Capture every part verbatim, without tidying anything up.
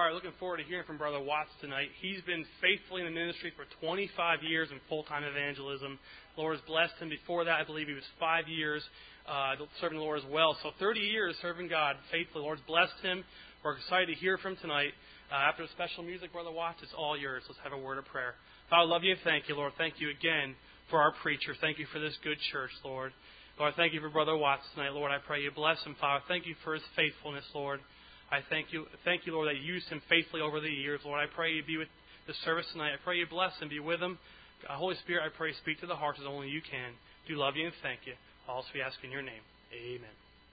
choir, looking forward to hearing from Brother Watts tonight. He's been faithfully in the ministry for twenty-five years in full-time evangelism. The Lord has blessed him. Before that, I believe he was five years uh, serving the Lord as well. So thirty years serving God faithfully. The Lord's blessed him. We're excited to hear from tonight. Uh, after the special music, Brother Watts, it's all yours. Let's have a word of prayer. Father, I love you and thank you, Lord. Thank you again for our preacher. Thank you for this good church, Lord. Lord, thank you for Brother Watts tonight, Lord. I pray you bless him, Father. Thank you for his faithfulness, Lord. I thank you, thank you, Lord, that you used him faithfully over the years, Lord. I pray you be with the service tonight. I pray you bless him, be with him. Uh, Holy Spirit, I pray speak to the hearts as only you can. Do love you and thank you. All else we ask in your name. Amen.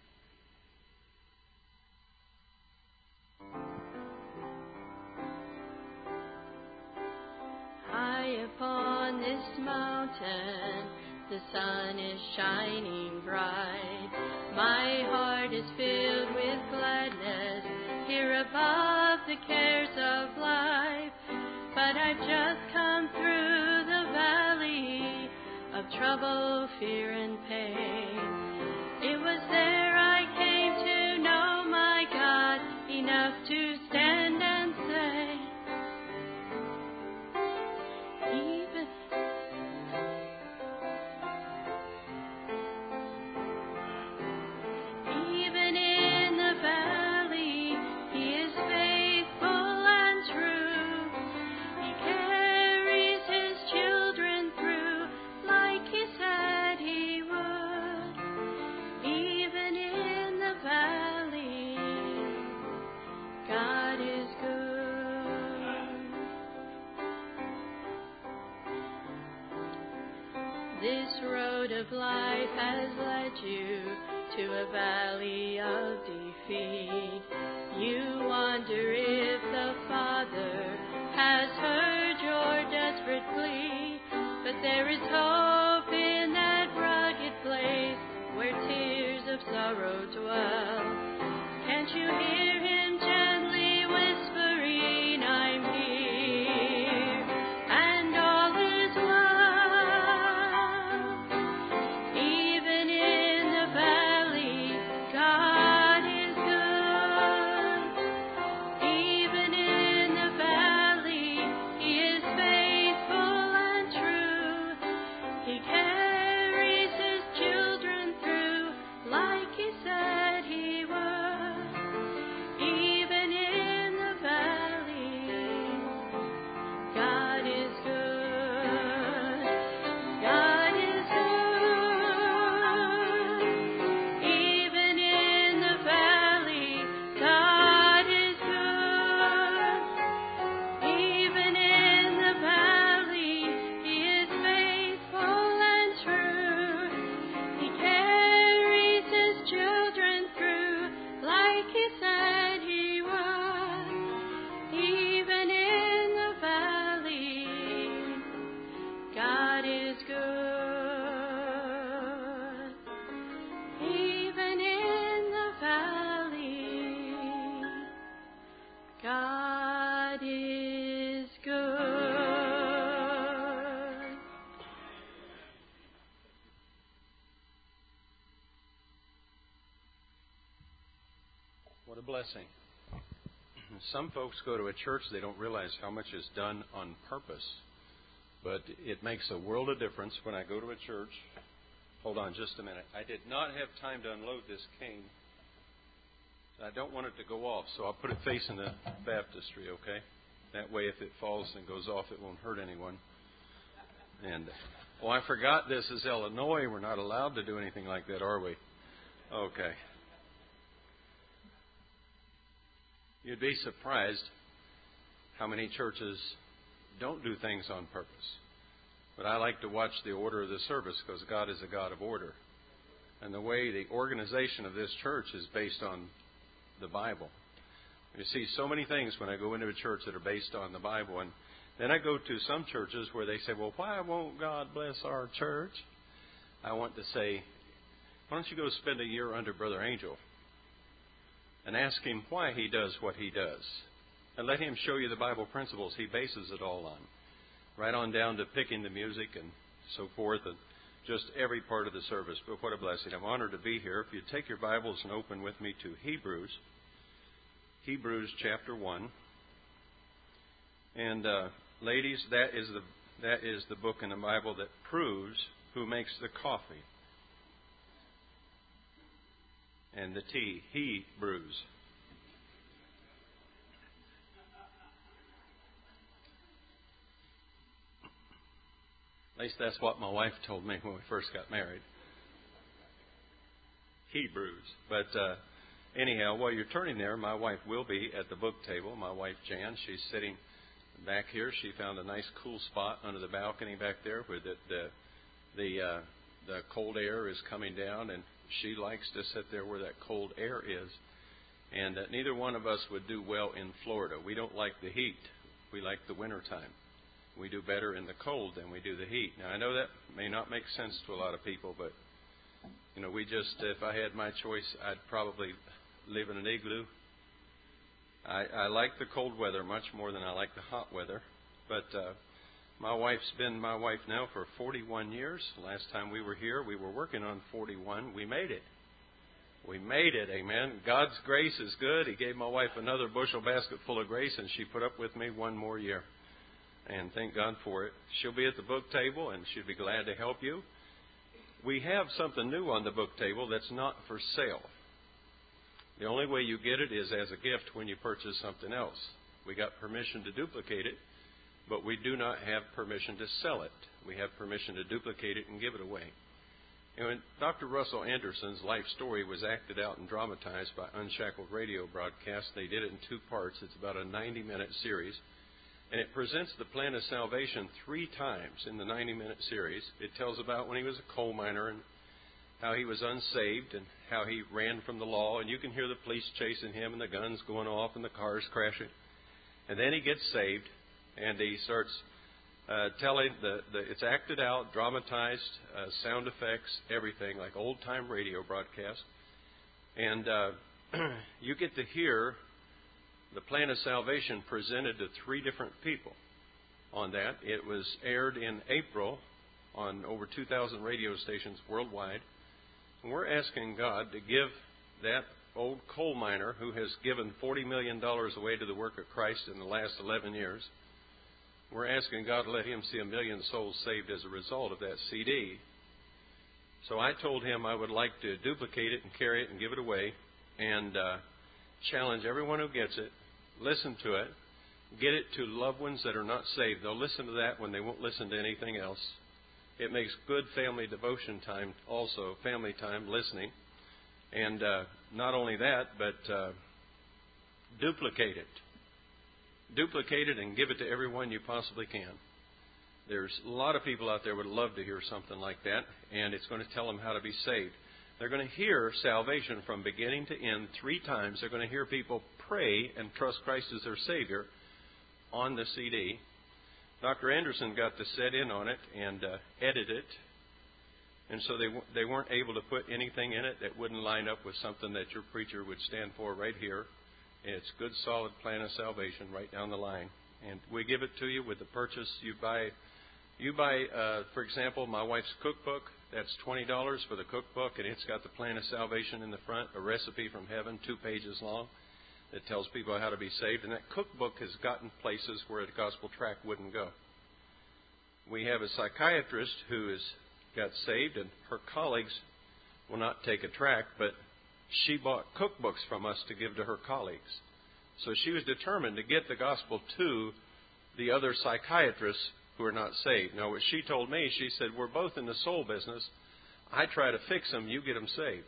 High upon this mountain, the sun is shining bright. My heart is filled with gladness here above the cares of life. But I've just come through the valley of trouble, fear, and pain. It was there I came to know my God, enough to stand and say, even Even in the valley, He is faithful and true. He carries His children through like He said He would. Even in the valley, God is good. This road of life has led you to a valley of defeat. You wonder if the Father has heard your desperate plea. But there is hope in that rugged place where tears of sorrow dwell. Can't you hear Him gently whispering, I'm here, and all is well. Even in the valley, God is good. Even in the valley, He is faithful and true. He carries His children through like He said He would. Even in the valley, God is good. God is good. Even in the valley, God is good. Even in the valley, He is faithful and true. He carries His children through like He said He would. Even in the valley, God is good. Even in the valley, God is good. What a blessing. Some folks go to a church, they don't realize how much is done on purpose. But it makes a world of difference when I go to a church. Hold on just a minute. I did not have time to unload this cane. I don't want it to go off, so I'll put it facing the baptistry, okay? That way if it falls and goes off, it won't hurt anyone. And, oh, I forgot this is Illinois. We're not allowed to do anything like that, are we? Okay. You'd be surprised how many churches don't do things on purpose. But I like to watch the order of the service because God is a God of order. And the way the organization of this church is based on the Bible. You see so many things when I go into a church that are based on the Bible. And then I go to some churches where they say, well, why won't God bless our church? I want to say, why don't you go spend a year under Brother Angel and ask him why he does what he does. And let him show you the Bible principles he bases it all on. Right on down to picking the music and so forth and just every part of the service. But what a blessing. I'm honored to be here. If you take your Bibles and open with me to Hebrews. Hebrews chapter one. And uh, ladies, that is the that is the book in the Bible that proves who makes the coffee and the tea. He brews. At least that's what my wife told me when we first got married. He brews. But uh, anyhow, while you're turning there, my wife will be at the book table. My wife, Jan, she's sitting back here. She found a nice cool spot under the balcony back there where the the the, uh, the cold air is coming down, and she likes to sit there where that cold air is. And uh, neither one of us would do well in Florida. We don't like the heat. We like the winter time. We do better in the cold than we do the heat. Now, I know that may not make sense to a lot of people, but, you know, we just, if I had my choice, I'd probably live in an igloo. I, I like the cold weather much more than I like the hot weather. But uh, my wife's been my wife now for forty-one years. Last time we were here, we were working on forty-one. We made it. We made it, amen. God's grace is good. He gave my wife another bushel basket full of grace, and she put up with me one more year. And thank God for it. She'll be at the book table, and she'll be glad to help you. We have something new on the book table that's not for sale. The only way you get it is as a gift when you purchase something else. We got permission to duplicate it, but we do not have permission to sell it. We have permission to duplicate it and give it away. And when Doctor Russell Anderson's life story was acted out and dramatized by Unshackled Radio Broadcast, they did it in two parts. It's about a ninety-minute series. And it presents the plan of salvation three times in the ninety-minute series. It tells about when he was a coal miner and how he was unsaved and how he ran from the law. And you can hear the police chasing him and the guns going off and the cars crashing. And then he gets saved and he starts uh, telling, the, the it's acted out, dramatized, uh, sound effects, everything, like old-time radio broadcast. And uh, you get to hear the plan of salvation presented to three different people on that. It was aired in April on over two thousand radio stations worldwide. And we're asking God to give that old coal miner who has given forty million dollars away to the work of Christ in the last eleven years, we're asking God to let him see a million souls saved as a result of that C D. So I told him I would like to duplicate it and carry it and give it away and uh, challenge everyone who gets it. Listen to it. Get it to loved ones that are not saved. They'll listen to that when they won't listen to anything else. It makes good family devotion time also, family time, listening. And uh, not only that, but uh, duplicate it. Duplicate it and give it to everyone you possibly can. There's a lot of people out there would love to hear something like that, and it's going to tell them how to be saved. They're going to hear salvation from beginning to end three times. They're going to hear people pray and trust Christ as their Savior on the C D. Doctor Anderson got to set in on it and uh, edit it. And so they they weren't able to put anything in it that wouldn't line up with something that your preacher would stand for right here. And it's good, solid plan of salvation right down the line. And we give it to you with the purchase. You buy, you buy, uh, for example, my wife's cookbook. That's twenty dollars for the cookbook, and it's got the plan of salvation in the front, a recipe from heaven, two pages long, that tells people how to be saved. And that cookbook has gotten places where the gospel tract wouldn't go. We have a psychiatrist who has got saved, and her colleagues will not take a tract, but she bought cookbooks from us to give to her colleagues. So she was determined to get the gospel to the other psychiatrists who are not saved. Now, what she told me, she said, we're both in the soul business. I try to fix them, you get them saved.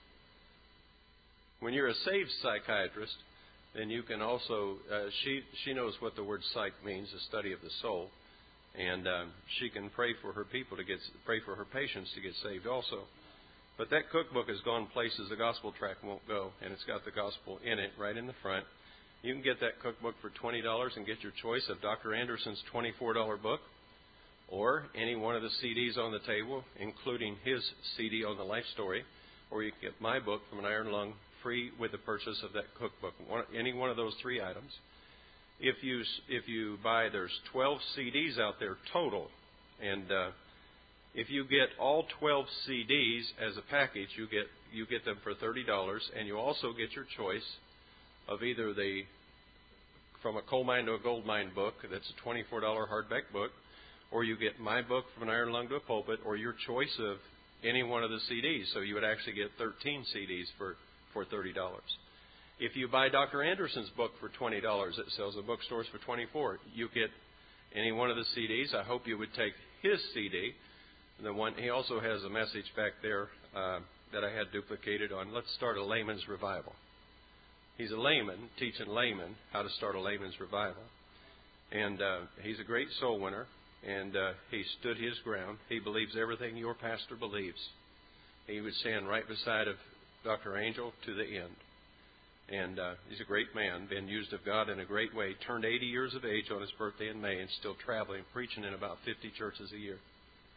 When you're a saved psychiatrist, then you can also, uh, she, she knows what the word psych means, the study of the soul. And um, she can pray for her people to get, pray for her patients to get saved also. But that cookbook has gone places the gospel tract won't go, and it's got the gospel in it right in the front. You can get that cookbook for twenty dollars and get your choice of Doctor Anderson's twenty-four dollars book or any one of the C Ds on the table, including his C D on the life story, or you can get my book from an iron lung free with the purchase of that cookbook, one, any one of those three items. If you if you buy, there's twelve C Ds out there total, and uh, if you get all twelve C Ds as a package, you get you get them for thirty dollars, and you also get your choice of either the From a Coal Mine to a Gold Mine book, that's a twenty-four dollars hardback book, or you get my book, From an Iron Lung to a Pulpit, or your choice of any one of the C Ds. So you would actually get thirteen C Ds for, for thirty dollars. If you buy Doctor Anderson's book for twenty dollars, it sells at bookstores for twenty-four dollars. You get any one of the C Ds. I hope you would take his C D. The one he also has a message back there uh, that I had duplicated on. Let's start a layman's revival. He's a layman teaching laymen how to start a layman's revival, and uh, he's a great soul winner. And uh, he stood his ground. He believes everything your pastor believes. He would stand right beside of Doctor Angel to the end. And uh, he's a great man, been used of God in a great way. Turned eighty years of age on his birthday in May and still traveling, preaching in about fifty churches a year.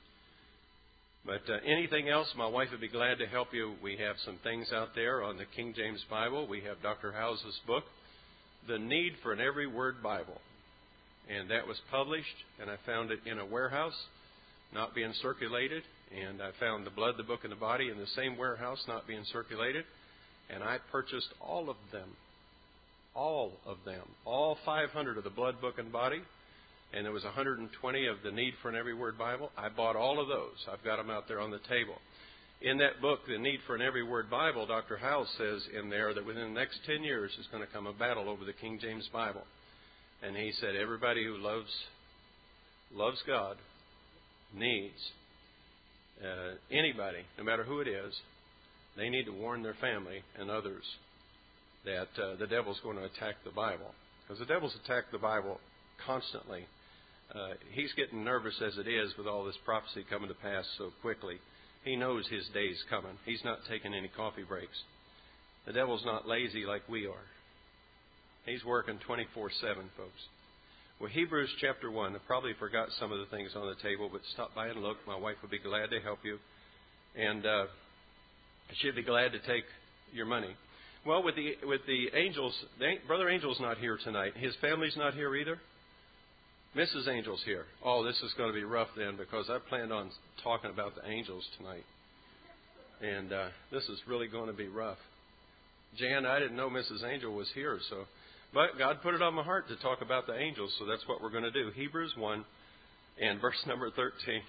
But uh, anything else, my wife would be glad to help you. We have some things out there on the King James Bible. We have Doctor House's book, The Need for an Every Word Bible. And that was published, and I found it in a warehouse, not being circulated. And I found The Blood, the Book, and the Body in the same warehouse, not being circulated. And I purchased all of them. All of them. All five hundred of the Blood, Book, and Body. And there was one hundred twenty of the Need for an Every Word Bible. I bought all of those. I've got them out there on the table. In that book, The Need for an Every Word Bible, Doctor House says in there that within the next ten years there's going to come a battle over the King James Bible. And he said everybody who loves loves God needs, uh, anybody, no matter who it is, they need to warn their family and others that uh, the devil's going to attack the Bible. Because the devil's attacked the Bible constantly. Uh, he's getting nervous as it is with all this prophecy coming to pass so quickly. He knows his day's coming. He's not taking any coffee breaks. The devil's not lazy like we are. He's working twenty-four seven, folks. Well, Hebrews chapter one. I probably forgot some of the things on the table, but stop by and look. My wife would be glad to help you. And uh, she'd be glad to take your money. Well, with the with the angels, the, Brother Angel's not here tonight. His family's not here either. Missus Angel's here. Oh, this is going to be rough then, because I planned on talking about the angels tonight. And uh, this is really going to be rough. Jan, I didn't know Missus Angel was here, so... But God put it on my heart to talk about the angels, so that's what we're going to do. Hebrews one and verse number thirteen.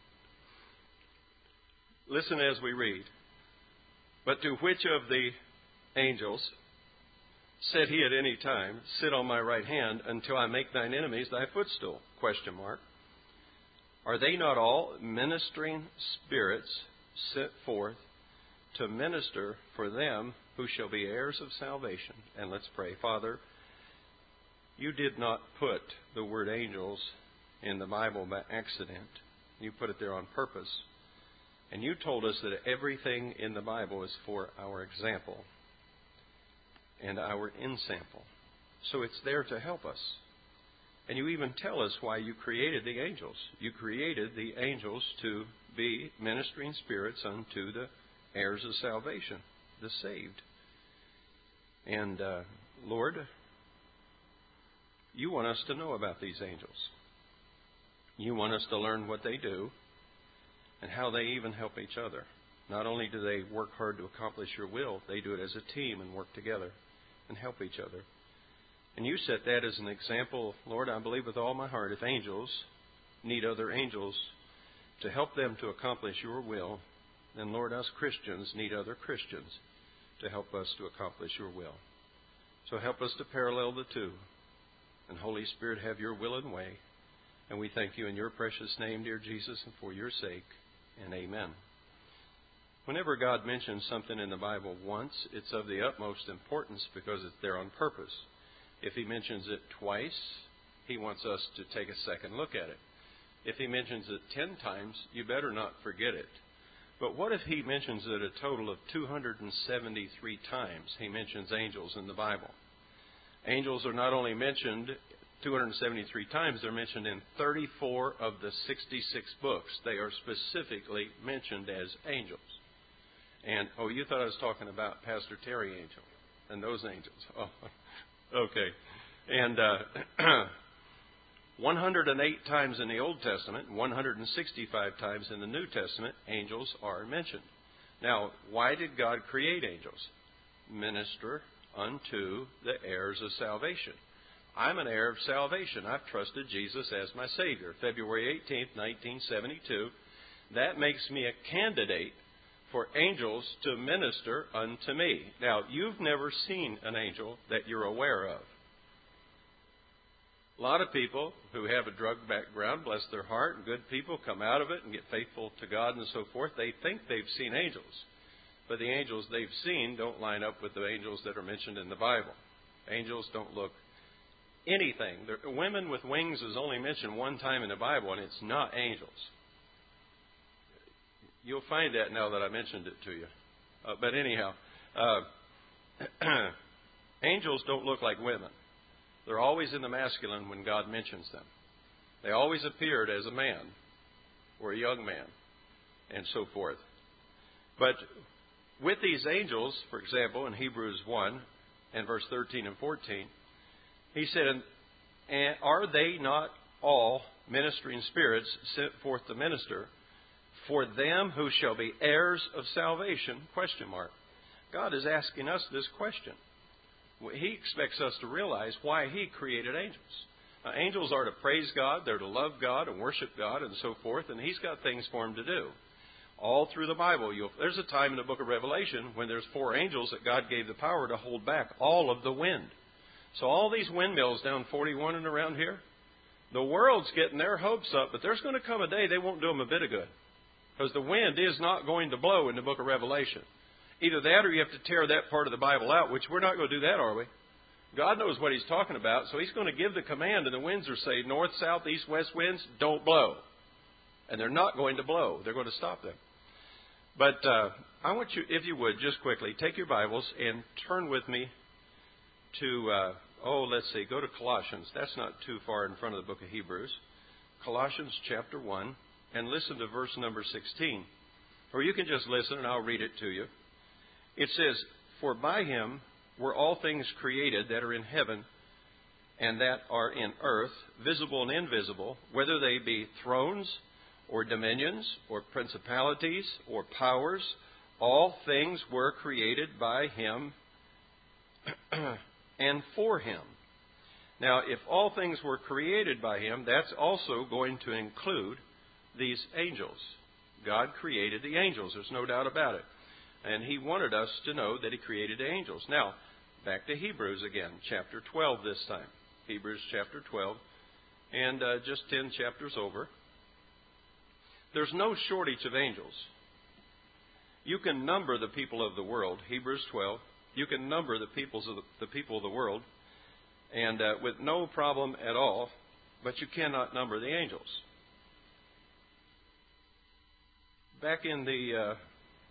Listen as we read. But to which of the angels said he at any time, sit on my right hand until I make thine enemies thy footstool? Question mark. Are they not all ministering spirits sent forth to minister for them who shall be heirs of salvation? And let's pray. Father, you did not put the word angels in the Bible by accident. You put it there on purpose. And you told us that everything in the Bible is for our example and our ensample. So it's there to help us. And you even tell us why you created the angels. You created the angels to be ministering spirits unto the heirs of salvation, the saved. And, uh, Lord, you want us to know about these angels. You want us to learn what they do and how they even help each other. Not only do they work hard to accomplish your will, they do it as a team and work together and help each other. And you set that as an example. Lord, I believe with all my heart, if angels need other angels to help them to accomplish your will, then, Lord, us Christians need other Christians to help us to accomplish your will. So help us to parallel the two. And Holy Spirit, have your will and way. And we thank you in your precious name, dear Jesus, and for your sake. And amen. Whenever God mentions something in the Bible once, it's of the utmost importance because it's there on purpose. If he mentions it twice, he wants us to take a second look at it. If he mentions it ten times, you better not forget it. But what if he mentions it a total of two hundred seventy-three times? He mentions angels in the Bible. Angels are not only mentioned two hundred seventy-three times, they're mentioned in thirty-four of the sixty-six books. They are specifically mentioned as angels. And, oh, you thought I was talking about Pastor Terry Angel and those angels. Oh, okay. And uh, one hundred eight times in the Old Testament, one hundred sixty-five times in the New Testament, angels are mentioned. Now, why did God create angels? Minister unto the heirs of salvation. I'm an heir of salvation. I've trusted Jesus as my Savior. February eighteenth, nineteen seventy-two. That makes me a candidate for angels to minister unto me. Now, you've never seen an angel that you're aware of. A lot of people who have a drug background, bless their heart, and good people come out of it and get faithful to God and so forth. They think they've seen angels. But the angels they've seen don't line up with the angels that are mentioned in the Bible. Angels don't look anything. The women with wings is only mentioned one time in the Bible, and it's not angels. You'll find that now that I mentioned it to you. Uh, but anyhow, uh, angels don't look like women. They're always in the masculine when God mentions them. They always appeared as a man or a young man and so forth. But with these angels, for example, in Hebrews one and verse thirteen and fourteen, he said, and are they not all ministering spirits sent forth to minister for them who shall be heirs of salvation? Question mark. God is asking us this question. He expects us to realize why He created angels. Uh, angels are to praise God, they're to love God and worship God and so forth, and He's got things for them to do. All through the Bible, you'll, there's a time in the book of Revelation when there's four angels that God gave the power to hold back all of the wind. So all these windmills down forty-one and around here, the world's getting their hopes up, but there's going to come a day they won't do them a bit of good. Because the wind is not going to blow in the book of Revelation. Either that or you have to tear that part of the Bible out, which we're not going to do that, are we? God knows what He's talking about, so He's going to give the command, and the winds are saying, north, south, east, west winds, don't blow. And they're not going to blow. They're going to stop them. But uh, I want you, if you would, just quickly, take your Bibles and turn with me to, uh, oh, let's see, go to Colossians. That's not too far in front of the book of Hebrews. Colossians chapter one, and listen to verse number sixteen. Or you can just listen and I'll read it to you. It says, for by Him were all things created that are in heaven and that are in earth, visible and invisible, whether they be thrones or dominions or principalities or powers, all things were created by Him and for Him. Now, if all things were created by Him, that's also going to include these angels. God created the angels. There's no doubt about it. And He wanted us to know that He created the angels. Now, back to Hebrews again, chapter twelve this time. Hebrews chapter twelve, and uh, just ten chapters over. There's no shortage of angels. You can number the people of the world, Hebrews twelve. You can number the peoples of the, the people of the world, and uh, with no problem at all. But you cannot number the angels. Back in the uh,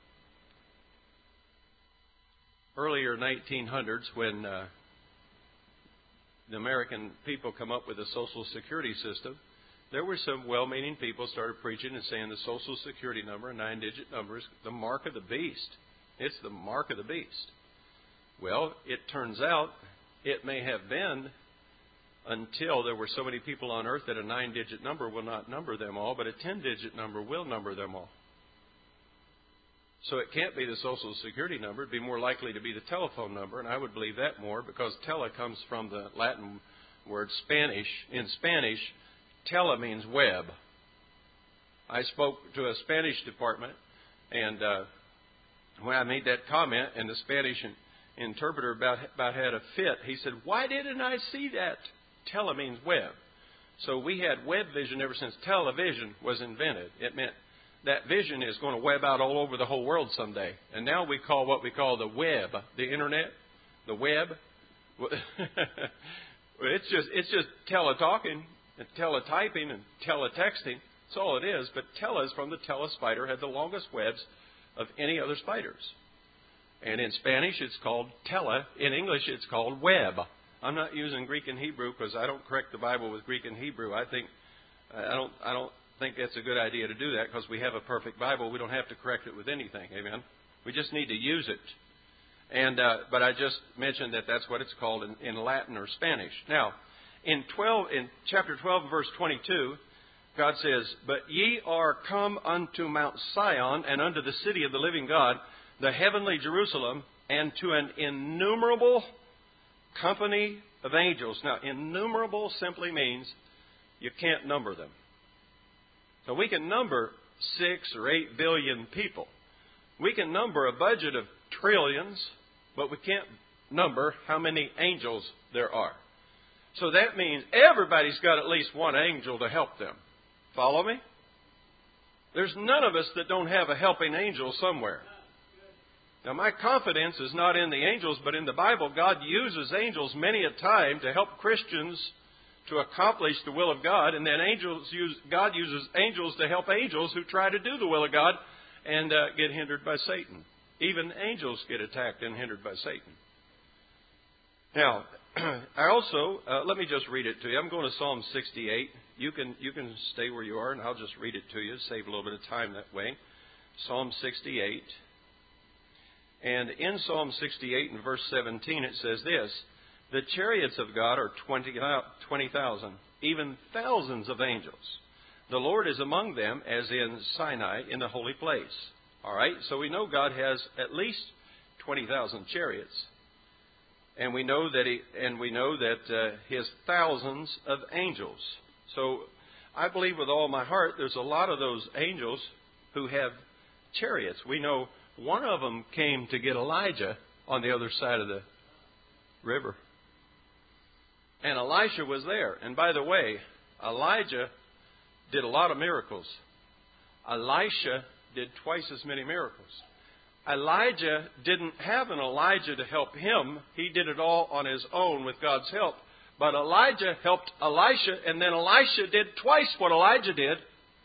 earlier nineteen hundreds, when uh, the American people come up with a Social Security system, there were some well-meaning people started preaching and saying the Social Security number, a nine-digit number, is the mark of the beast. It's the mark of the beast. Well, it turns out it may have been until there were so many people on earth that a nine-digit number will not number them all, but a ten-digit number will number them all. So it can't be the Social Security number. It'd be more likely to be the telephone number, and I would believe that more because tele comes from the Latin word Spanish. In Spanish, tele means web. I spoke to a Spanish department, and uh, when I made that comment, and the Spanish in, interpreter about, about had a fit, he said, why didn't I see that? Tele means web. So we had web vision ever since television was invented. It meant that vision is going to web out all over the whole world someday. And now we call what we call the web, the internet, the web. it's just it's just teletalking and teletyping and teletexting. That's all it is. But tele is from the tele spider, had the longest webs of any other spiders. And in Spanish it's called tele. In English it's called web. I'm not using Greek and Hebrew because I don't correct the Bible with Greek and Hebrew. I think I don't I don't think that's a good idea to do that because we have a perfect Bible. We don't have to correct it with anything. Amen. We just need to use it. And uh, but I just mentioned that that's what it's called in, in Latin or Spanish. Now, in twelve in chapter twelve, verse twenty-two, God says, "But ye are come unto Mount Sion and unto the city of the living God, the heavenly Jerusalem, and to an innumerable company of angels. Now, innumerable simply means you can't number them. So we can number six or eight billion people. We can number a budget of trillions, but we can't number how many angels there are. So that means everybody's got at least one angel to help them. Follow me? There's none of us that don't have a helping angel somewhere. Now, my confidence is not in the angels, but in the Bible. God uses angels many a time to help Christians to accomplish the will of God, and then angels use, God uses angels to help angels who try to do the will of God and uh, get hindered by Satan. Even angels get attacked and hindered by Satan. Now, I also, uh, let me just read it to you. I'm going to Psalm sixty-eight. You can, you can stay where you are, and I'll just read it to you, save a little bit of time that way. Psalm sixty-eight. And in Psalm sixty-eight and verse seventeen, it says this: the chariots of God are twenty thousand, even thousands of angels. The Lord is among them, as in Sinai, in the holy place. All right, so we know God has at least twenty thousand chariots, and we know that he, and we know that uh, He has thousands of angels. So I believe with all my heart, there's a lot of those angels who have chariots. We know one of them came to get Elijah on the other side of the river. And Elisha was there. And by the way, Elijah did a lot of miracles. Elisha did twice as many miracles. Elijah didn't have an Elijah to help him. He did it all on his own with God's help. But Elijah helped Elisha, and then Elisha did twice what Elijah did.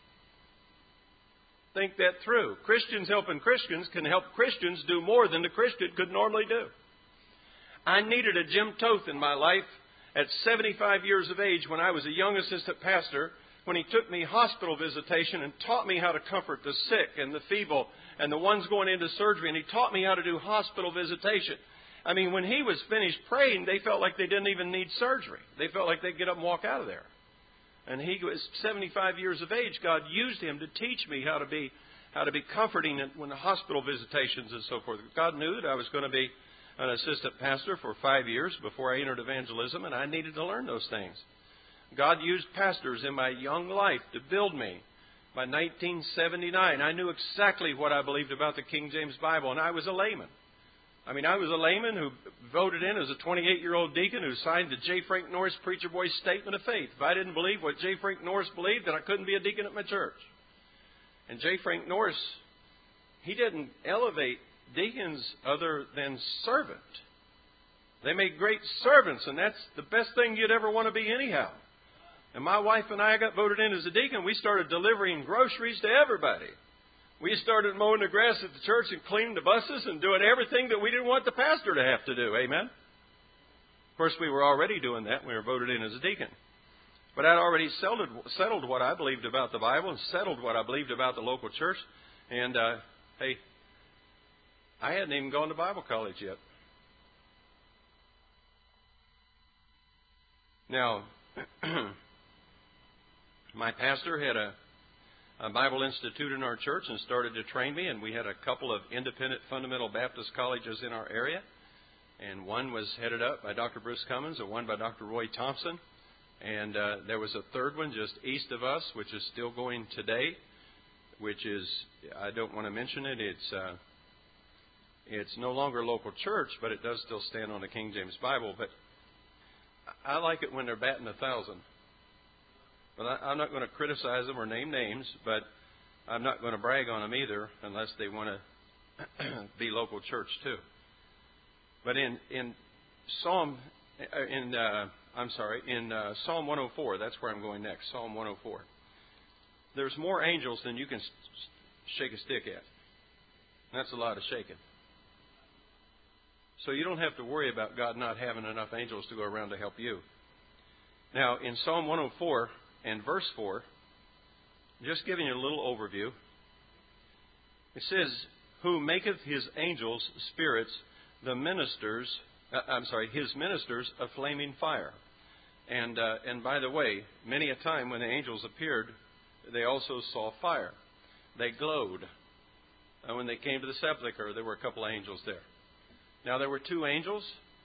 Think that through. Christians helping Christians can help Christians do more than the Christian could normally do. I needed a Jim Toth in my life at seventy-five years of age when I was a young assistant pastor, when he took me hospital visitation and taught me how to comfort the sick and the feeble and the ones going into surgery, and he taught me how to do hospital visitation. I mean, when he was finished praying, they felt like they didn't even need surgery. They felt like they'd get up and walk out of there. And he was seventy-five years of age. God used him to teach me how to be how to be comforting when the hospital visitations and so forth. God knew that I was going to be an assistant pastor for five years before I entered evangelism, and I needed to learn those things. God used pastors in my young life to build me. By nineteen seventy-nine, I knew exactly what I believed about the King James Bible, and I was a layman. I mean, I was a layman who voted in as a twenty-eight-year-old deacon who signed the J. Frank Norris Preacher Boy Statement of Faith. If I didn't believe what J. Frank Norris believed, then I couldn't be a deacon at my church. And J. Frank Norris, he didn't elevate deacons other than servant. They made great servants, and that's the best thing you'd ever want to be anyhow. And my wife and I got voted in as a deacon. We started delivering groceries to everybody. We started mowing the grass at the church and cleaning the buses and doing everything that we didn't want the pastor to have to do. Amen? Of course, we were already doing that when we were voted in as a deacon. But I'd already settled, settled what I believed about the Bible and settled what I believed about the local church. And, uh, hey, I hadn't even gone to Bible college yet. Now, my pastor had a, a Bible institute in our church and started to train me, and we had a couple of independent fundamental Baptist colleges in our area. And one was headed up by Doctor Bruce Cummins and one by Doctor Roy Thompson. And uh, there was a third one just east of us, which is still going today, which is, I don't want to mention it, it's uh, it's no longer a local church, but it does still stand on the King James Bible. But I like it when they're batting a thousand. But I, I'm not going to criticize them or name names, but I'm not going to brag on them either unless they want to be local church too. But in in Psalm in uh, I'm sorry in uh, Psalm one oh four, that's where I'm going next. Psalm one oh four. There's more angels than you can shake a stick at. That's a lot of shaking. So you don't have to worry about God not having enough angels to go around to help you. Now, in Psalm one oh four and verse four, just giving you a little overview, it says, "Who maketh his angels spirits, the ministers, uh, I'm sorry, his ministers a flaming fire." And uh, and by the way, many a time when the angels appeared, they also saw fire. They glowed. And when they came to the sepulchre, there were a couple of angels there. Now, there were two angels,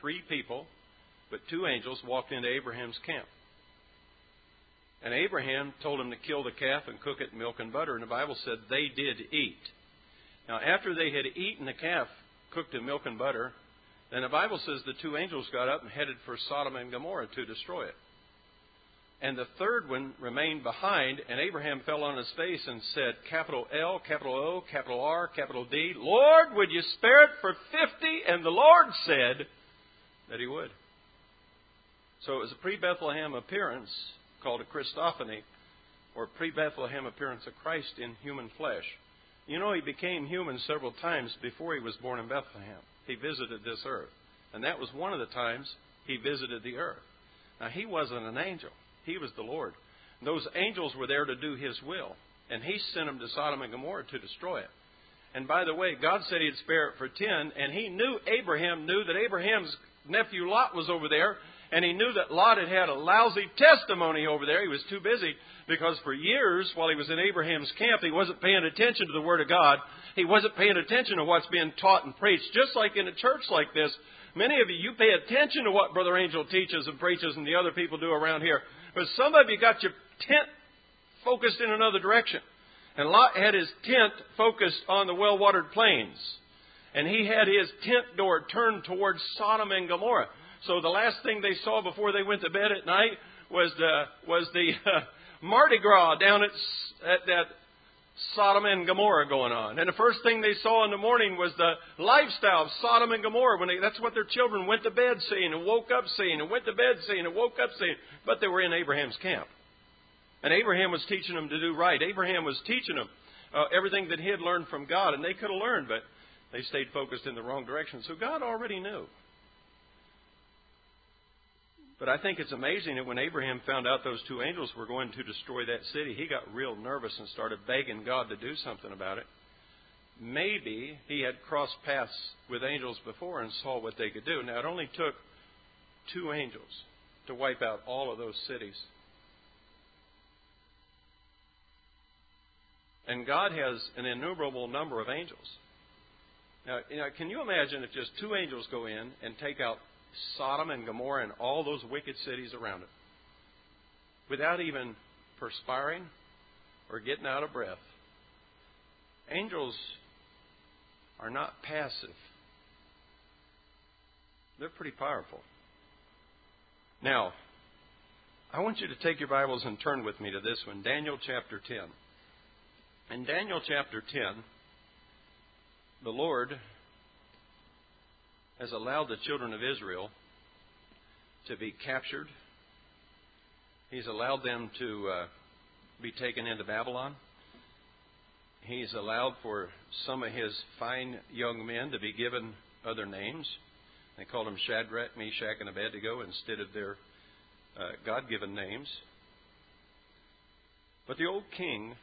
three people, but two angels walked into Abraham's camp. And Abraham told them to kill the calf and cook it in milk and butter. And the Bible said they did eat. Now, after they had eaten the calf cooked in milk and butter, then the Bible says the two angels got up and headed for Sodom and Gomorrah to destroy it. And the third one remained behind, and Abraham fell on his face and said, capital L, capital O, capital R, capital D, Lord, would you spare it for fifty? And the Lord said that He would. So it was a pre-Bethlehem appearance called a Christophany, or pre-Bethlehem appearance of Christ in human flesh. You know, He became human several times before He was born in Bethlehem. He visited this earth. And that was one of the times He visited the earth. Now, He wasn't an angel. He was the Lord. Those angels were there to do His will. And He sent them to Sodom and Gomorrah to destroy it. And by the way, God said He'd spare it for ten. And He knew, Abraham knew that Abraham's nephew Lot was over there. And he knew that Lot had had a lousy testimony over there. He was too busy because for years while he was in Abraham's camp, he wasn't paying attention to the Word of God. He wasn't paying attention to what's being taught and preached. Just like in a church like this, many of you, you pay attention to what Brother Angel teaches and preaches and the other people do around here. But some of you got your tent focused in another direction. And Lot had his tent focused on the well-watered plains. And he had his tent door turned towards Sodom and Gomorrah. So the last thing they saw before they went to bed at night was the was the uh, Mardi Gras down at, at that Sodom and Gomorrah going on. And the first thing they saw in the morning was the lifestyle of Sodom and Gomorrah. When they, that's what their children went to bed seeing and woke up seeing and went to bed seeing and woke up seeing. But they were in Abraham's camp. And Abraham was teaching them to do right. Abraham was teaching them uh, everything that he had learned from God. And they could have learned, but they stayed focused in the wrong direction. So God already knew. But I think it's amazing that when Abraham found out those two angels were going to destroy that city, he got real nervous and started begging God to do something about it. Maybe he had crossed paths with angels before and saw what they could do. Now, it only took two angels to wipe out all of those cities. And God has an innumerable number of angels. Now, you know, can you imagine if just two angels go in and take out Sodom and Gomorrah and all those wicked cities around it without even perspiring or getting out of breath? Angels are not passive. They're pretty powerful. Now, I want you to take your Bibles and turn with me to this one, Daniel chapter ten. In Daniel chapter ten, the Lord has allowed the children of Israel to be captured. He's allowed them to uh, be taken into Babylon. He's allowed for some of His fine young men to be given other names. They called them Shadrach, Meshach, and Abednego instead of their uh, God-given names. But the old king,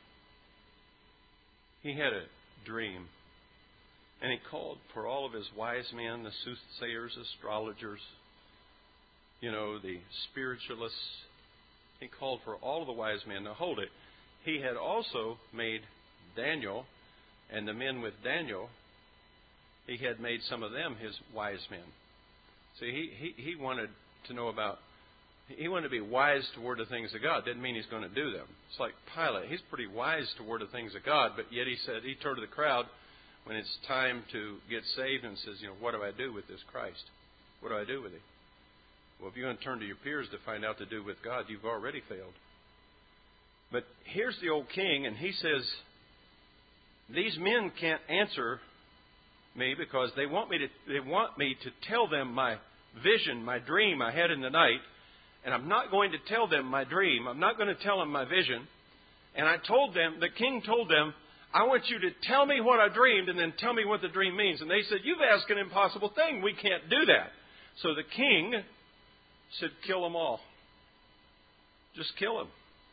he had a dream. And he called for all of his wise men, the soothsayers, astrologers, you know, the spiritualists. He called for all of the wise men. Now, hold it. He had also made Daniel and the men with Daniel, he had made some of them his wise men. See, he, he, he wanted to know about, he wanted to be wise toward the things of God. Didn't mean he's going to do them. It's like Pilate. He's pretty wise toward the things of God, but yet he said, he turned to the crowd when it's time to get saved and says, you know, what do I do with this Christ? What do I do with Him? Well, if you're going to turn to your peers to find out to do with God, you've already failed. But here's the old king, and he says, these men can't answer me because they want me to they want me to tell them my vision, my dream I had in the night, and I'm not going to tell them my dream. I'm not going to tell them my vision. And I told them, the king told them, I want you to tell me what I dreamed and then tell me what the dream means. And they said, you've asked an impossible thing. We can't do that. So the king said, kill them all. Just kill them.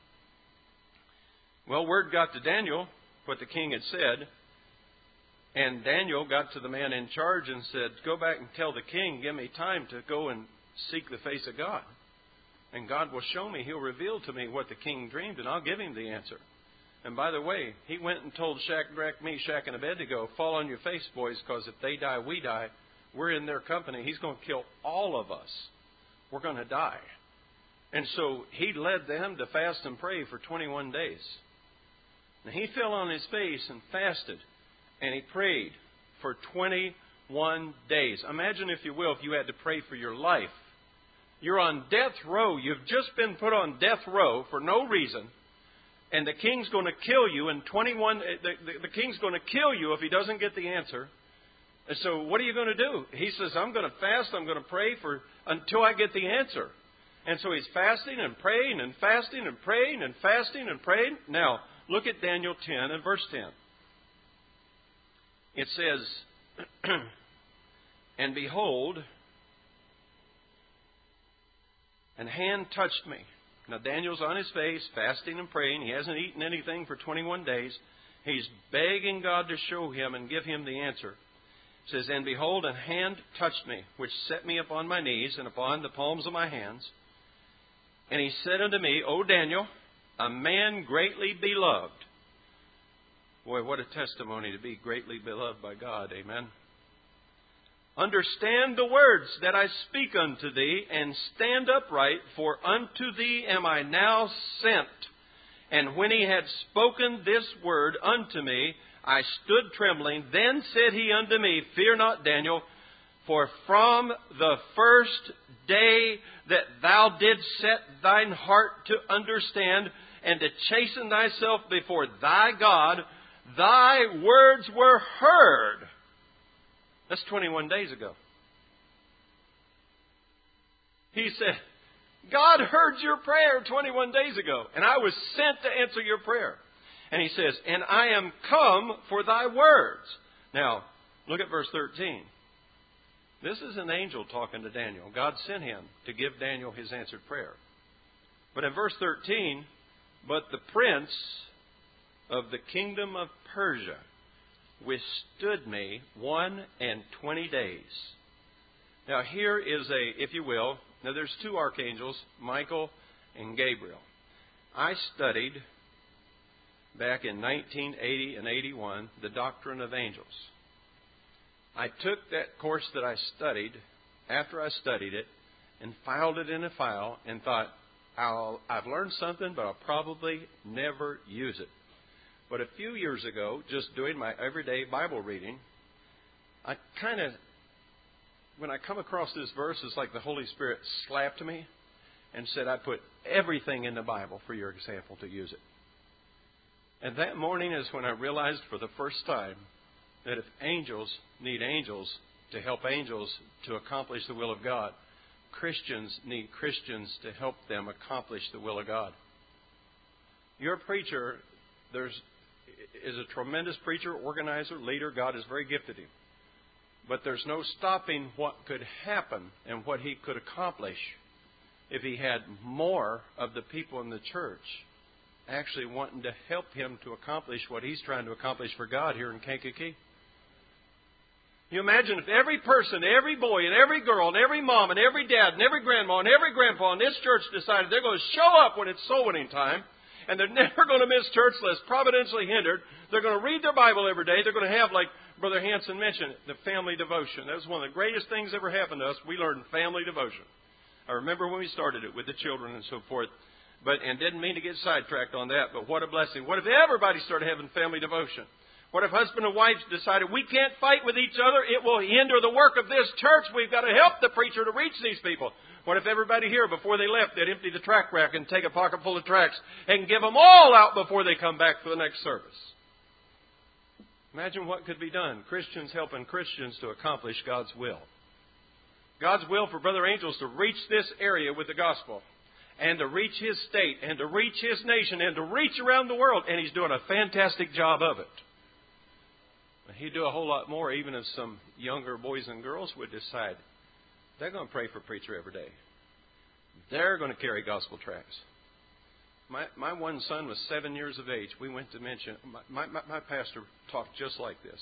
Well, word got to Daniel, what the king had said. And Daniel got to the man in charge and said, go back and tell the king, give me time to go and seek the face of God. And God will show me, He'll reveal to me what the king dreamed, and I'll give him the answer. And by the way, he went and told Shadrach, Meshach, and Abednego, fall on your face, boys, because if they die, we die. we're in their company, he's going to kill all of us. We're going to die. And so he led them to fast and pray for twenty-one days. And he fell on his face and fasted, and he prayed for twenty-one days. Imagine, if you will, if you had to pray for your life. You're on death row. You've just been put on death row for no reason. And the king's going to kill you in twenty-one... The, the, the king's going to kill you if he doesn't get the answer. And so what are you going to do? He says, I'm going to fast. I'm going to pray for until I get the answer. And so he's fasting and praying and fasting and praying and fasting and praying. Now, look at Daniel ten and verse ten. It says, and behold, an hand touched me. Now, Daniel's on his face, fasting and praying. He hasn't eaten anything for twenty-one days. He's begging God to show him and give him the answer. It says, and behold, an hand touched me, which set me upon my knees and upon the palms of my hands. And he said unto me, O Daniel, a man greatly beloved. Boy, what a testimony to be greatly beloved by God. Amen. Understand the words that I speak unto thee, and stand upright, for unto thee am I now sent. And when he had spoken this word unto me, I stood trembling. Then said he unto me, Fear not, Daniel, for from the first day that thou didst set thine heart to understand and to chasten thyself before thy God, thy words were heard. That's twenty-one days ago. He said, God heard your prayer twenty-one days ago, and I was sent to answer your prayer. And he says, and I am come for thy words. Now, look at verse thirteen. This is an angel talking to Daniel. God sent him to give Daniel his answered prayer. But in verse thirteen, but the prince of the kingdom of Persia withstood me one and twenty days. Now here is a, if you will, now there's two archangels, Michael and Gabriel. I studied back in nineteen eighty and eighty-one the doctrine of angels. I took that course that I studied after I studied it and filed it in a file and thought, I'll, I've learned something, but I'll probably never use it. But a few years ago, just doing my everyday Bible reading, I kind of, when I come across this verse, it's like the Holy Spirit slapped me and said, I put everything in the Bible for your example to use it. And that morning is when I realized for the first time that if angels need angels to help angels to accomplish the will of God, Christians need Christians to help them accomplish the will of God. Your preacher there's, is a tremendous preacher, organizer, leader. God has very gifted him. But there's no stopping what could happen and what he could accomplish if he had more of the people in the church actually wanting to help him to accomplish what he's trying to accomplish for God here in Kankakee. You imagine if every person, every boy and every girl and every mom and every dad and every grandma and every grandpa in this church decided they're going to show up when it's soul winning time, and they're never going to miss church unless providentially hindered. They're going to read their Bible every day. They're going to have, like Brother Hanson mentioned, the family devotion. That was one of the greatest things that ever happened to us. We learned family devotion. I remember when we started it with the children and so forth. But and didn't mean to get sidetracked on that, but what a blessing. What if everybody started having family devotion? What if husband and wife decided we can't fight with each other? It will hinder the work of this church. We've got to help the preacher to reach these people. What if everybody here, before they left, they'd empty the tract rack and take a pocket full of tracts and give them all out before they come back for the next service? Imagine what could be done. Christians helping Christians to accomplish God's will. God's will for Brother Angels to reach this area with the gospel, and to reach his state, and to reach his nation, and to reach around the world. And he's doing a fantastic job of it. He'd do a whole lot more even if some younger boys and girls would decide they're going to pray for a preacher every day. They're going to carry gospel tracts. My my one son was seven years of age. We went to mention, my, my, my pastor talked just like this.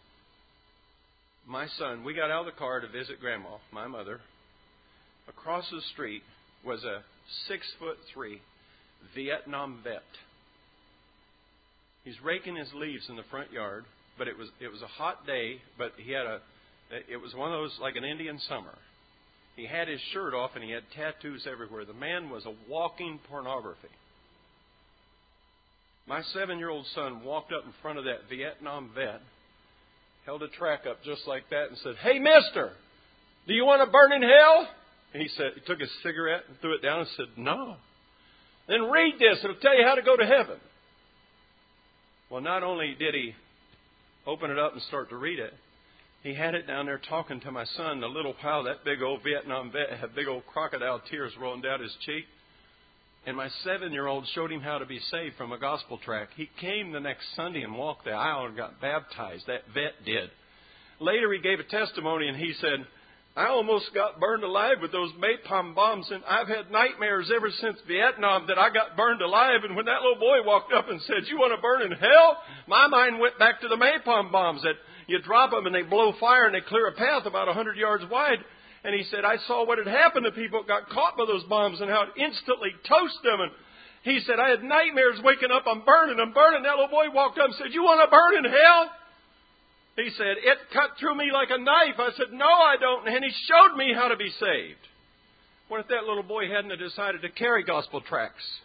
My son, we got out of the car to visit Grandma, my mother. Across the street was a six foot three Vietnam vet. He's raking his leaves in the front yard, but it was it was a hot day, but he had a It was one of those like an Indian summer. He had his shirt off and he had tattoos everywhere. The man was a walking pornography. My seven-year-old son walked up in front of that Vietnam vet, held a track up just like that and said, "Hey, mister, do you want to burn in hell?" And he said, he took his cigarette and threw it down and said, "No." "Then read this. It'll tell you how to go to heaven." Well, not only did he open it up and start to read it, he had it down there talking to my son. The little pile, that big old Vietnam vet had big old crocodile tears rolling down his cheek. And my seven-year-old showed him how to be saved from a gospel tract. He came the next Sunday and walked the aisle and got baptized. That vet did. Later he gave a testimony and he said, "I almost got burned alive with those napalm bombs, and I've had nightmares ever since Vietnam that I got burned alive. And when that little boy walked up and said, 'You want to burn in hell?' my mind went back to the napalm bombs that you drop them and they blow fire and they clear a path about a hundred yards wide." And he said, "I saw what had happened to people that got caught by those bombs and how it instantly toasted them." And he said, "I had nightmares waking up. I'm burning, I'm burning." That little boy walked up and said, "You want to burn in hell?" He said, "It cut through me like a knife." I said, "No, I don't." And he showed me how to be saved. What if that little boy hadn't have decided to carry gospel tracts?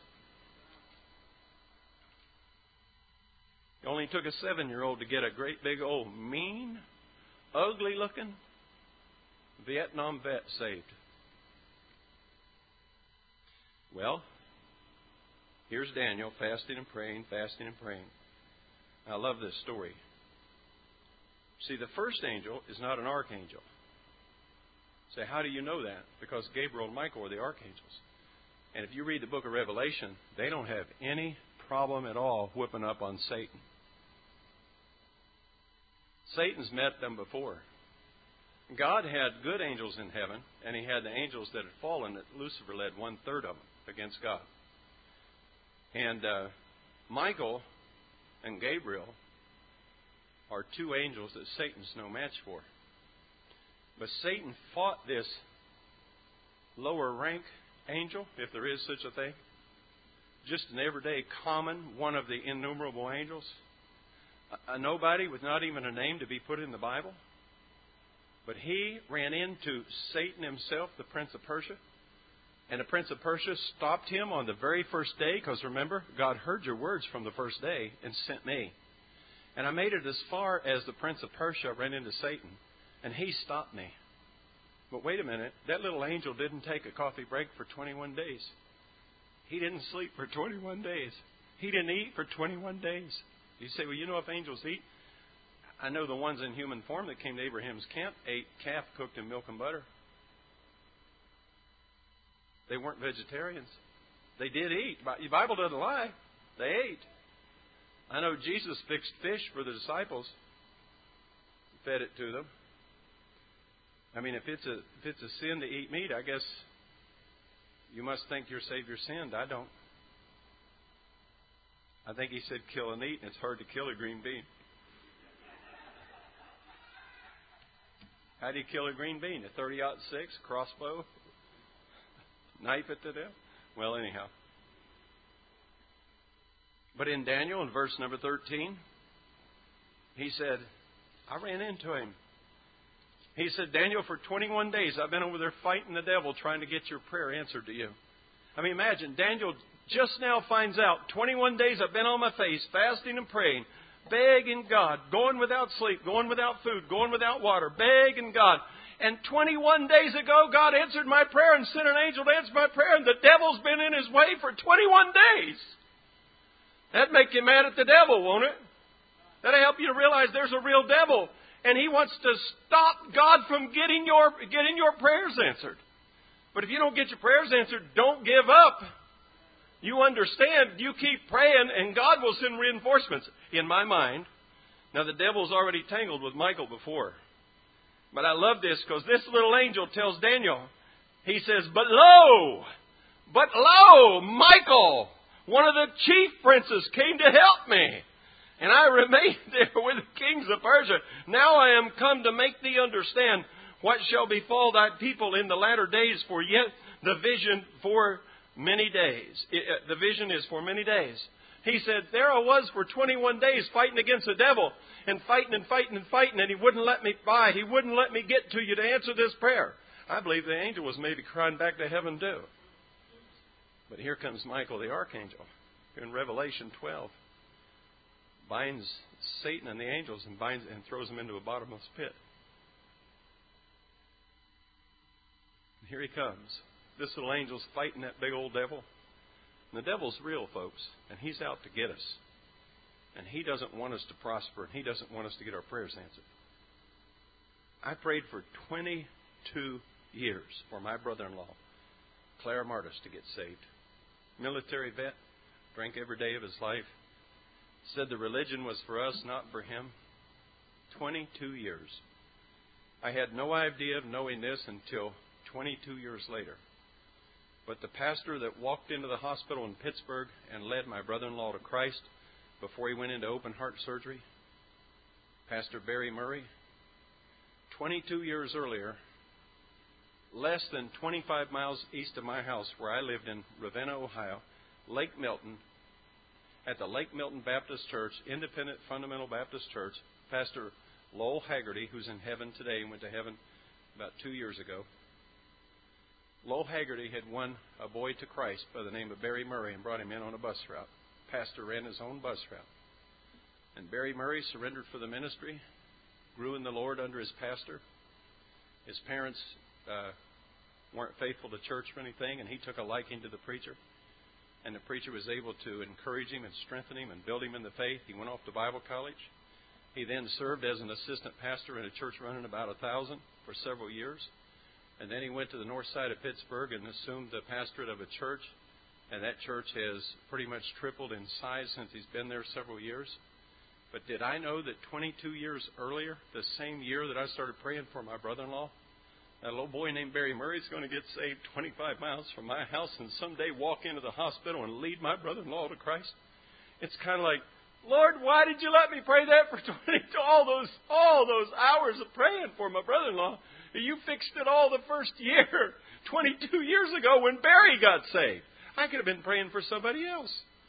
It only took a seven-year-old to get a great big old mean, ugly-looking Vietnam vet saved. Well, here's Daniel fasting and praying, fasting and praying. I love this story. See, the first angel is not an archangel. Say, how do you know that? Because Gabriel and Michael are the archangels. And if you read the book of Revelation, they don't have any problem at all whipping up on Satan. Satan's met them before. God had good angels in heaven, and he had the angels that had fallen that Lucifer led one-third of them against God. And uh, Michael and Gabriel are two angels that Satan's no match for. But Satan fought this lower rank angel, if there is such a thing, just an everyday common one of the innumerable angels, a, a nobody with not even a name to be put in the Bible. But he ran into Satan himself, the Prince of Persia. And the Prince of Persia stopped him on the very first day, because remember, God heard your words from the first day and sent me. And I made it as far as the Prince of Persia ran into Satan, and he stopped me. But wait a minute, that little angel didn't take a coffee break for twenty-one days. He didn't sleep for twenty-one days. He didn't eat for twenty-one days. You say, well, you know if angels eat? I know the ones in human form that came to Abraham's camp ate calf cooked in milk and butter. They weren't vegetarians. They did eat. The Bible doesn't lie. They ate. I know Jesus fixed fish for the disciples, fed it to them. I mean, if it's a if it's a sin to eat meat, I guess you must think your Savior sinned. I don't. I think he said kill and eat, and it's hard to kill a green bean. How do you kill a green bean? A thirty aught six, crossbow? Knife it to death? Well, anyhow. But in Daniel, in verse number thirteen, he said, I ran into him. He said, Daniel, for twenty-one days I've been over there fighting the devil trying to get your prayer answered to you. I mean, imagine, Daniel just now finds out, twenty-one days I've been on my face, fasting and praying, begging God, going without sleep, going without food, going without water, begging God. And twenty-one days ago, God answered my prayer and sent an angel to answer my prayer, and the devil's been in his way for twenty-one days. That'd make you mad at the devil, won't it? That'll help you to realize there's a real devil. And he wants to stop God from getting your getting your prayers answered. But if you don't get your prayers answered, don't give up. You understand, you keep praying and God will send reinforcements. In my mind, now the devil's already tangled with Michael before. But I love this because this little angel tells Daniel, he says, but lo, but lo, Michael, one of the chief princes, came to help me. And I remained there with the kings of Persia. Now I am come to make thee understand what shall befall thy people in the latter days, for yet the vision for many days. The vision is for many days. He said, there I was for twenty-one days fighting against the devil and fighting and fighting and fighting, and he wouldn't let me by. He wouldn't let me get to you to answer this prayer. I believe the angel was maybe crying back to heaven too. But here comes Michael the archangel in Revelation twelve. Binds Satan and the angels and binds and throws them into a bottomless pit. And here he comes. This little angel's fighting that big old devil. And the devil's real, folks, and he's out to get us. And he doesn't want us to prosper, and he doesn't want us to get our prayers answered. I prayed for twenty-two years for my brother-in-law, Claire Martis, to get saved. Military vet, drank every day of his life. Said the religion was for us, not for him. twenty-two years. I had no idea of knowing this until twenty-two years later. But the pastor that walked into the hospital in Pittsburgh and led my brother-in-law to Christ before he went into open heart surgery, Pastor Barry Murray, twenty-two years earlier, less than twenty-five miles east of my house where I lived in Ravenna, Ohio, Lake Milton, at the Lake Milton Baptist Church, Independent Fundamental Baptist Church, Pastor Lowell Haggerty, who's in heaven today and went to heaven about two years ago. Lowell Haggerty had won a boy to Christ by the name of Barry Murray and brought him in on a bus route. Pastor ran his own bus route. And Barry Murray surrendered for the ministry, grew in the Lord under his pastor. His parents uh, weren't faithful to church or anything, and he took a liking to the preacher. And the preacher was able to encourage him and strengthen him and build him in the faith. He went off to Bible college. He then served as an assistant pastor in a church running about a thousand for several years. And then he went to the north side of Pittsburgh and assumed the pastorate of a church. And that church has pretty much tripled in size since he's been there several years. But did I know that twenty-two years earlier, the same year that I started praying for my brother-in-law, that little boy named Barry Murray is going to get saved twenty-five miles from my house and someday walk into the hospital and lead my brother-in-law to Christ? It's kind of like, Lord, why did you let me pray that for twenty, all those all those hours of praying for my brother-in-law? You fixed it all the first year, twenty-two years ago when Barry got saved. I could have been praying for somebody else.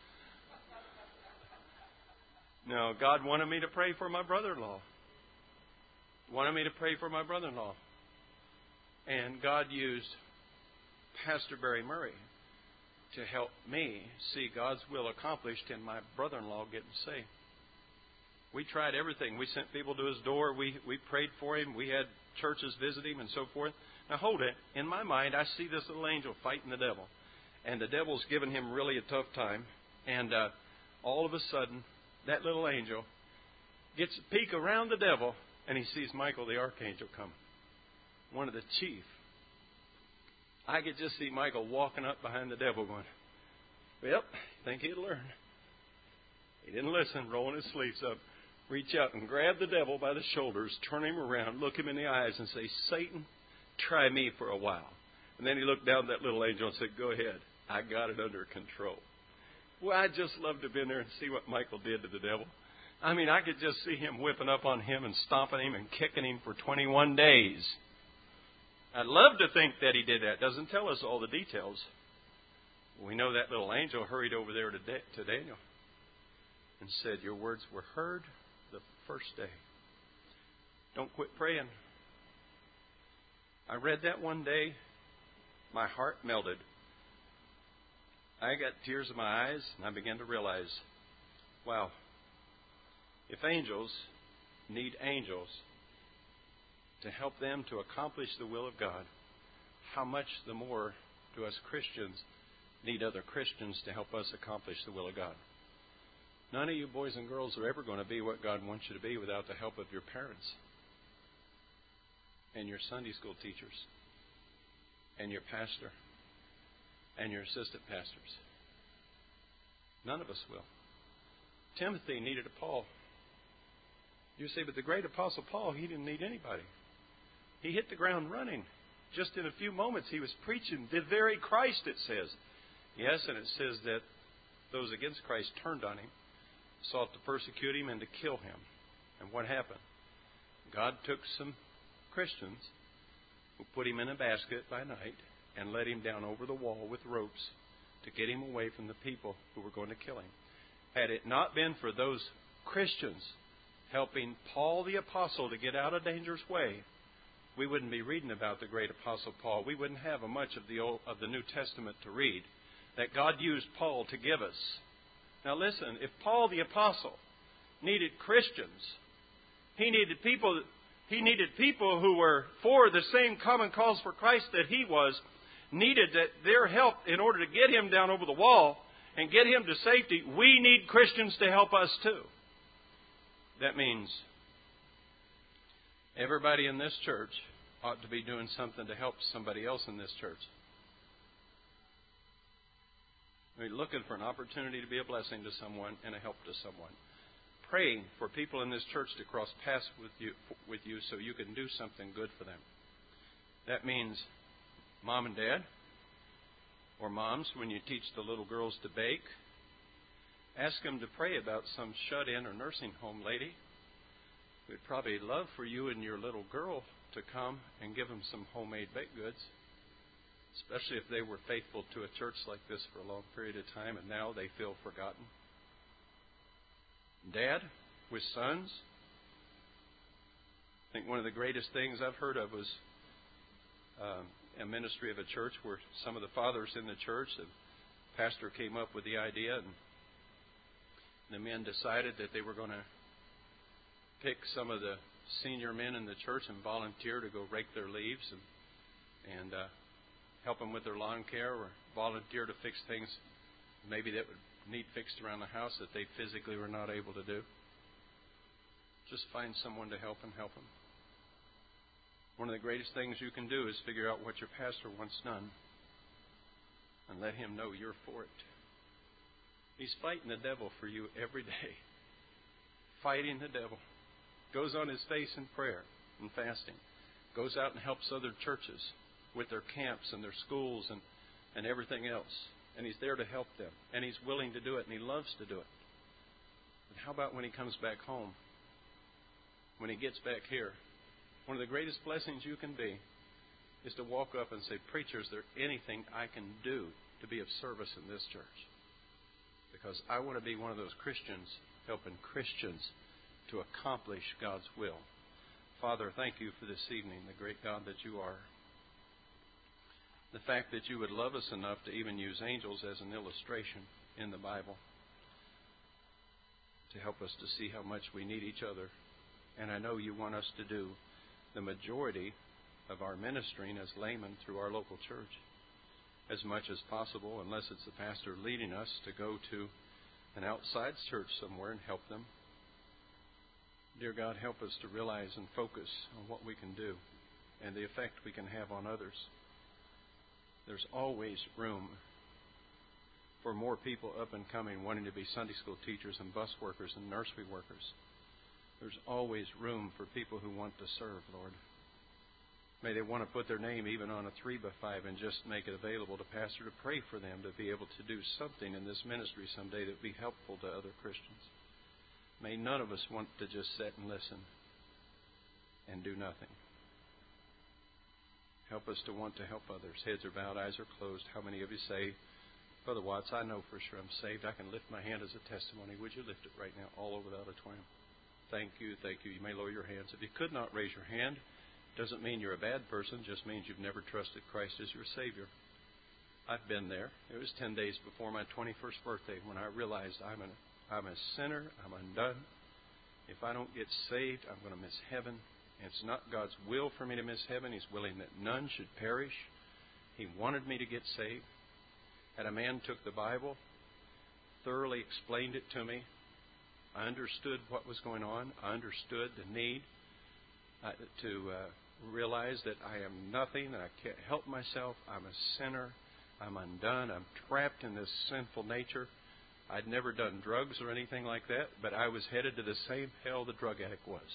No, God wanted me to pray for my brother-in-law. Wanted me to pray for my brother-in-law. And God used Pastor Barry Murray to help me see God's will accomplished in my brother-in-law getting saved. We tried everything. We sent people to his door. We, we prayed for him. We had churches visit him and so forth. Now hold it. In my mind, I see this little angel fighting the devil. And the devil's giving him really a tough time. And uh, all of a sudden, that little angel gets a peek around the devil, and he sees Michael the archangel coming, one of the chief. I could just see Michael walking up behind the devil going, well, think he'd learn. He didn't listen, rolling his sleeves up, reach out and grab the devil by the shoulders, turn him around, look him in the eyes and say, Satan, try me for a while. And then he looked down at that little angel and said, go ahead, I got it under control. Well, I'd just love to have been there and see what Michael did to the devil. I mean, I could just see him whipping up on him and stomping him and kicking him for twenty-one days. I'd love to think that he did that. Doesn't tell us all the details. We know that little angel hurried over there to, da- to Daniel and said, your words were heard the first day. Don't quit praying. I read that one day. My heart melted. I got tears in my eyes, and I began to realize, wow, if angels need angels to help them to accomplish the will of God, how much the more do us Christians need other Christians to help us accomplish the will of God? None of you boys and girls are ever going to be what God wants you to be without the help of your parents and your Sunday school teachers and your pastor and your assistant pastors. None of us will. Timothy needed a Paul. You say, but the great apostle Paul, he didn't need anybody. He hit the ground running. Just in a few moments, he was preaching the very Christ, it says. Yes, and it says that those against Christ turned on him, sought to persecute him and to kill him. And what happened? God took some Christians who put him in a basket by night and let him down over the wall with ropes to get him away from the people who were going to kill him. Had it not been for those Christians helping Paul the Apostle to get out of dangerous way, we wouldn't be reading about the great Apostle Paul. We wouldn't have a much of the Old, of the New Testament to read that God used Paul to give us. Now listen, if Paul the Apostle needed Christians, he needed people, he needed people who were for the same common cause for Christ that he was, needed that their help in order to get him down over the wall and get him to safety. We need Christians to help us too. That means everybody in this church ought to be doing something to help somebody else in this church. We're looking for an opportunity to be a blessing to someone and a help to someone. Praying for people in this church to cross paths with you, with you so you can do something good for them. That means mom and dad, or moms, when you teach the little girls to bake, ask them to pray about some shut-in or nursing home lady. We'd probably love for you and your little girl to come and give them some homemade baked goods, especially if they were faithful to a church like this for a long period of time and now they feel forgotten. Dad, with sons, I think one of the greatest things I've heard of was um, a ministry of a church where some of the fathers in the church, the pastor came up with the idea, and the men decided that they were going to pick some of the senior men in the church and volunteer to go rake their leaves and and uh, help them with their lawn care, or volunteer to fix things maybe that would need fixed around the house that they physically were not able to do. Just find someone to help and help them. One of the greatest things you can do is figure out what your pastor wants done and let him know you're for it. He's fighting the devil for you every day. Fighting the devil. Goes on his face in prayer and fasting. Goes out and helps other churches with their camps and their schools and, and everything else. And he's there to help them. And he's willing to do it, and he loves to do it. But how about when he comes back home? When he gets back here? One of the greatest blessings you can be is to walk up and say, "Preacher, is there anything I can do to be of service in this church? Because I want to be one of those Christians helping Christians to accomplish God's will." Father, thank you for this evening, the great God that you are. The fact that you would love us enough to even use angels as an illustration in the Bible to help us to see how much we need each other. And I know you want us to do the majority of our ministering as laymen through our local church as much as possible, unless it's the pastor leading us to go to an outside church somewhere and help them. Dear God, help us to realize and focus on what we can do and the effect we can have on others. There's always room for more people up and coming wanting to be Sunday school teachers and bus workers and nursery workers. There's always room for people who want to serve, Lord. May they want to put their name even on a three by five and just make it available to pastor to pray for them to be able to do something in this ministry someday that would be helpful to other Christians. May none of us want to just sit and listen and do nothing. Help us to want to help others. Heads are bowed, eyes are closed. How many of you say, "Brother Watts, I know for sure I'm saved. I can lift my hand as a testimony." Would you lift it right now all over the auditorium? Thank you, thank you. You may lower your hands. If you could not raise your hand, it doesn't mean you're a bad person. It just means you've never trusted Christ as your Savior. I've been there. It was ten days before my twenty-first birthday when I realized I'm, an, I'm a sinner. I'm undone. If I don't get saved, I'm going to miss heaven. It's not God's will for me to miss heaven. He's willing that none should perish. He wanted me to get saved. And a man took the Bible, thoroughly explained it to me. I understood what was going on. I understood the need uh, to uh, realize that I am nothing, and I can't help myself. I'm a sinner. I'm undone. I'm trapped in this sinful nature. I'd never done drugs or anything like that, but I was headed to the same hell the drug addict was.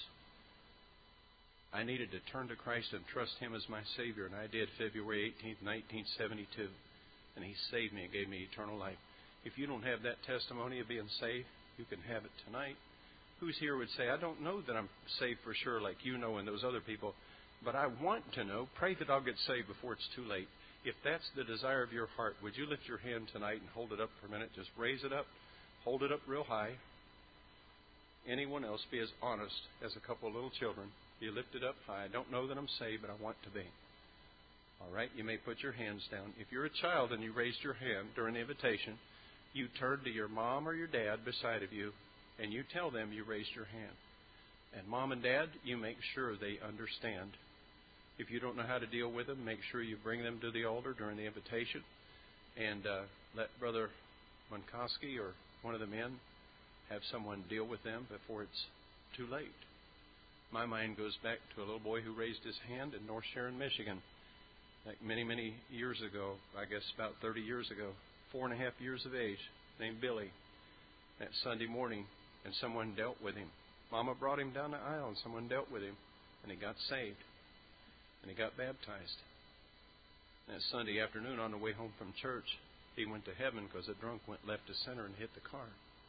I needed to turn to Christ and trust Him as my Savior, and I did February eighteenth, nineteen seventy-two. And He saved me and gave me eternal life. If you don't have that testimony of being saved, you can have it tonight. Who's here would say, "I don't know that I'm saved for sure like you know and those other people, but I want to know. Pray that I'll get saved before it's too late." If that's the desire of your heart, would you lift your hand tonight and hold it up for a minute? Just raise it up. hold it up real high. Anyone else, be as honest as a couple of little children. You lift it up high. I don't know that I'm saved, but I want to be. All right, you may put your hands down. If you're a child and you raised your hand during the invitation, you turn to your mom or your dad beside of you, and you tell them you raised your hand. And mom and dad, you make sure they understand. If you don't know how to deal with them, make sure you bring them to the altar during the invitation, and uh, let Brother Monkowski or one of the men have someone deal with them before it's too late. My mind goes back to a little boy who raised his hand in North Sharon, Michigan, like many, many years ago, I guess about thirty years ago, four and a half years of age, named Billy, that Sunday morning, and someone dealt with him. Mama brought him down the aisle, and someone dealt with him, and he got saved, and he got baptized. That Sunday afternoon on the way home from church, he went to heaven because a drunk went left to center and hit the car.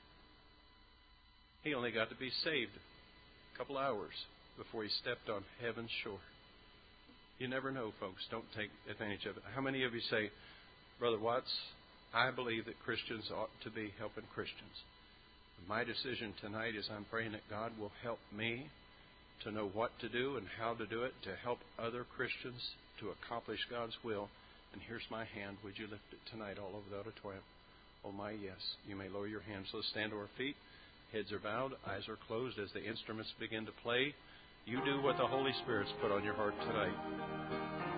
He only got to be saved a couple hours before he stepped on heaven's shore. You never know, folks. Don't take advantage of it. How many of you say, Brother Watts, I believe that Christians ought to be helping Christians. My decision tonight is I'm praying that God will help me to know what to do and how to do it to help other Christians to accomplish God's will. And here's my hand. Would you lift it tonight all over the auditorium? Oh, my, yes. You may lower your hands. Let's stand to our feet. Heads are bowed. Eyes are closed as the instruments begin to play. You do what the Holy Spirit's put on your heart tonight.